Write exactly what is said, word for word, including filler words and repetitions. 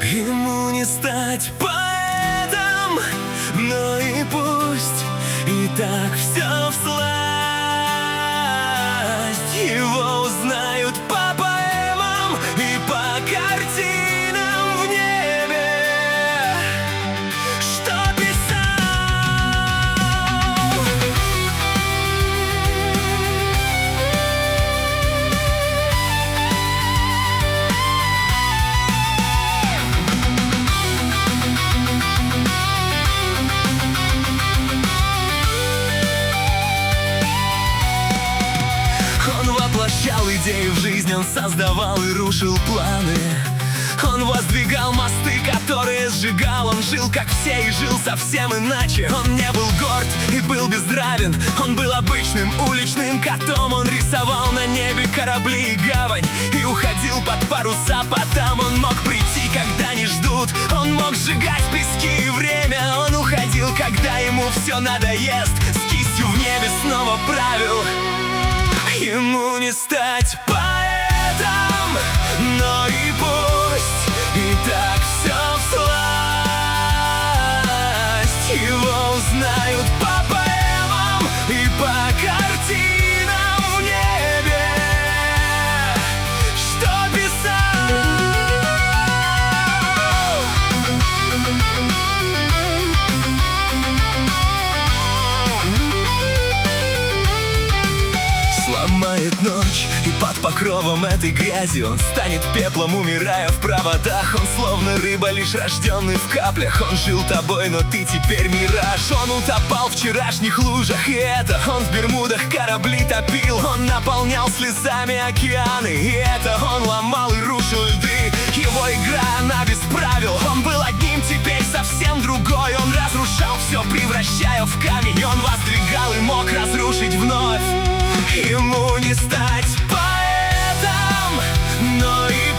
Ему не стать поэтом, но и пусть и так все всласть. Его узнают по поэмам и по картинам в небе, что воплощал идеи в жизнь, он создавал и рушил планы. Он воздвигал мосты, которые сжигал. Он жил как все и жил совсем иначе. Он не был горд и был безнравен. Он был обычным уличным котом. Он рисовал на небе корабли и гавань и уходил под паруса, потом он мог прийти, когда не ждут. Он мог сжигать пески и время. Он уходил, когда ему все надоест. С кистью в небе снова правил. Ему не стать поэтом, но и пусть и так все всласть. Его узнают по поэмам и по картинам в небе, что писал. Сломает ночь, и под покровом этой грязи он станет пеплом, умирая в проводах. Он словно рыба, лишь рожденный в каплях. Он жил тобой, но ты теперь мираж. Он утопал в вчерашних лужах, и это он в Бермудах корабли топил. Он наполнял слезами океаны, и это он ломал и рушил льды. Его игра, она без правил. Он был одним, теперь совсем другой. Он разрушал все, превращая в камень. Он воздвигал и мог разрушить вновь. Ему не стать поэтом, но и